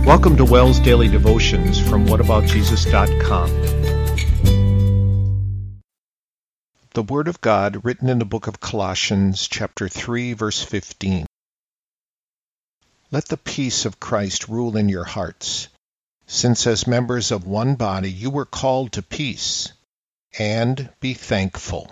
Welcome to WELL's Daily Devotions from whataboutjesus.com. The Word of God written in the book of Colossians, chapter 3, verse 15. Let the peace of Christ rule in your hearts, since as members of one body you were called to peace, and be thankful.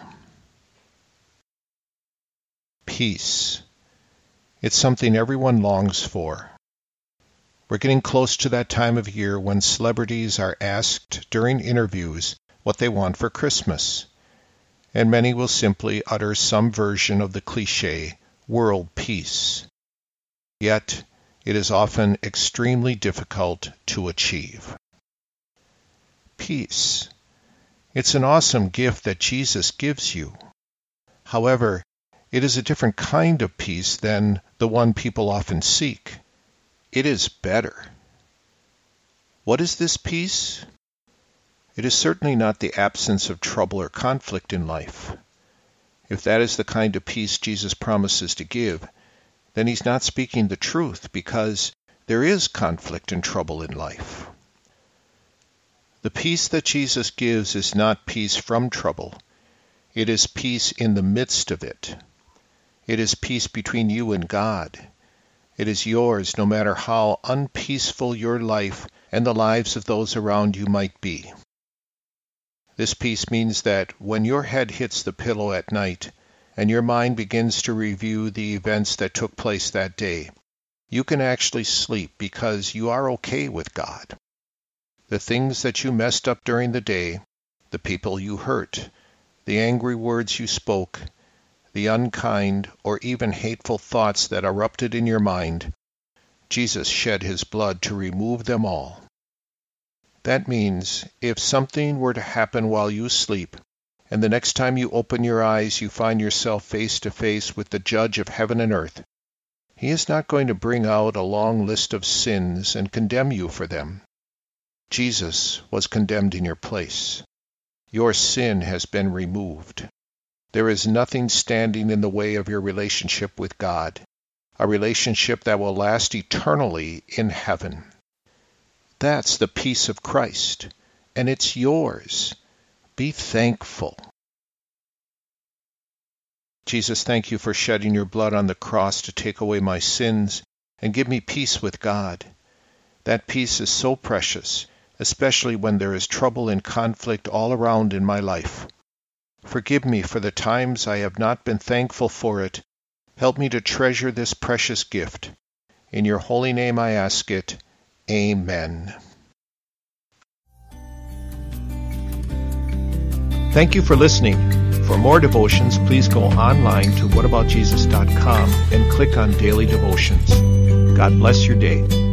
Peace. It's something everyone longs for. We're getting close to that time of year when celebrities are asked during interviews what they want for Christmas, and many will simply utter some version of the cliché, world peace. Yet, it is often extremely difficult to achieve. Peace. It's an awesome gift that Jesus gives you. However, it is a different kind of peace than the one people often seek. It is better. What is this peace? It is certainly not the absence of trouble or conflict in life. If that is the kind of peace Jesus promises to give, then he's not speaking the truth, because there is conflict and trouble in life. The peace that Jesus gives is not peace from trouble. It is peace in the midst of it. It is peace between you and God. It is yours no matter how unpeaceful your life and the lives of those around you might be. This peace means that when your head hits the pillow at night and your mind begins to review the events that took place that day, you can actually sleep because you are okay with God. The things that you messed up during the day, the people you hurt, the angry words you spoke, the unkind or even hateful thoughts that erupted in your mind, Jesus shed his blood to remove them all. That means if something were to happen while you sleep, and the next time you open your eyes you find yourself face to face with the judge of heaven and earth, he is not going to bring out a long list of sins and condemn you for them. Jesus was condemned in your place. Your sin has been removed. There is nothing standing in the way of your relationship with God, a relationship that will last eternally in heaven. That's the peace of Christ, and it's yours. Be thankful. Jesus, thank you for shedding your blood on the cross to take away my sins and give me peace with God. That peace is so precious, especially when there is trouble and conflict all around in my life. Forgive me for the times I have not been thankful for it. Help me to treasure this precious gift. In your holy name I ask it. Amen. Thank you for listening. For more devotions, please go online to whataboutjesus.com and click on Daily Devotions. God bless your day.